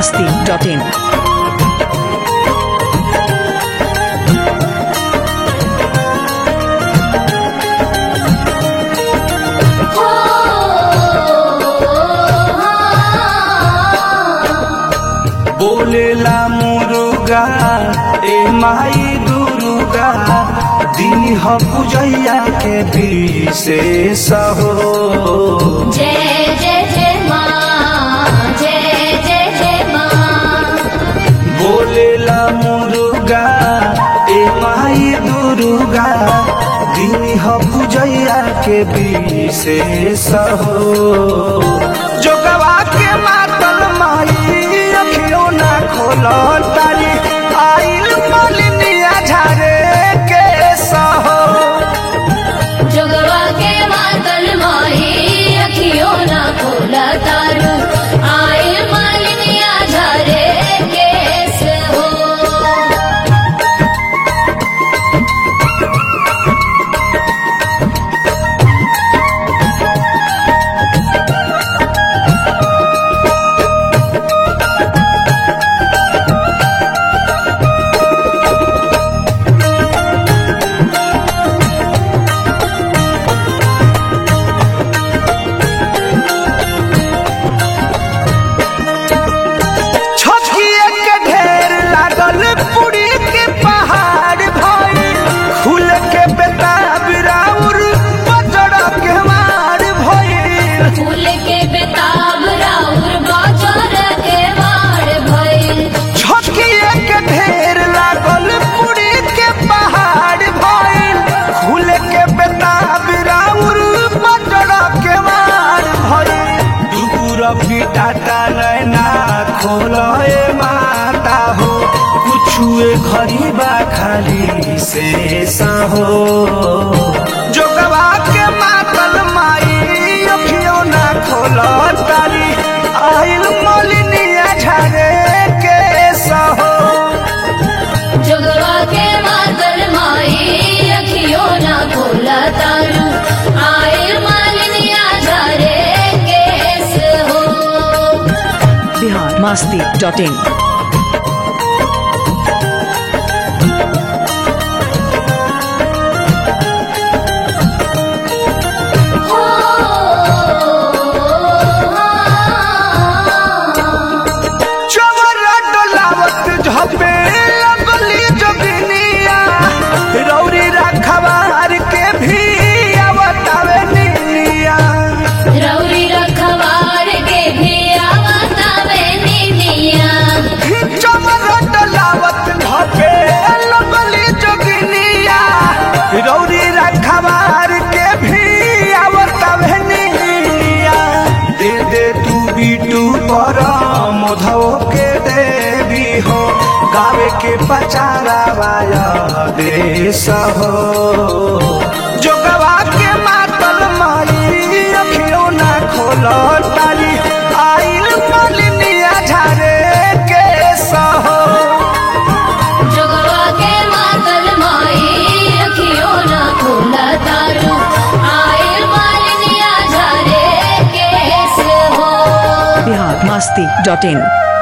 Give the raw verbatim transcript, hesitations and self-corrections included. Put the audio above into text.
masti dot in. बोलेला मुरुगा ए माई दुर्गा दिन ह पूजैया के विशेष हो। जय जय जय माँ, जय जय जय माँ। बोलेला मुरुगा ए माई दुर्गा दिन ह पूजैया के विशेष हो। जोगवा के मातल माई अखियों ना खोलो तारी आइल मालिनिया झारे के सहो। जोगवा के मातल माही अखियों ना खोला तारू आए मालिनिया झारे केस हो। छठिए के ढेर लागल पुरी के पहाड़ भइल खुल के बेताब राउर बजड़ के मार भइल। फूल के बेताब राउर बाजार के मार भइल। छठिए के ढेर लागल पुरी के पहाड़ भइल खुल के बेताब राउर बजड़ के मार भइल। दूर पिटाता नैना खोलो ए माता हो कुछुए खरीबा खाली से हो। जोगवा के मातल माई अखियों ना खोलो तारी आइल मलिनिया झारे के सहो। जोगवा के मातल माही अखियों ना खोला तारू आए मालिनिया झारे केस हो। Bihar masti dot in. चवरा डोलावत झपे लगली जोगिनिया रौरी रखवार के भी आवतावे निनिया। रौरी रखवार के भी आवतावे निनिया। चवरा डोलावत झपे लगली जोगिनिया रौरी रखवार के भी आवतावे निनिया। दे दे तू बीटू पर मोधो के देवी हो गावे के पचारा वाया देश हो। जोगवा के मातल माई अखियों ना खोलो तारी आइल मालिनिया झारे के सहो। जोगवा के मातल माही अखियों ना खोला तारू आए मालिनिया झारे केस हो। Bihar masti dot in.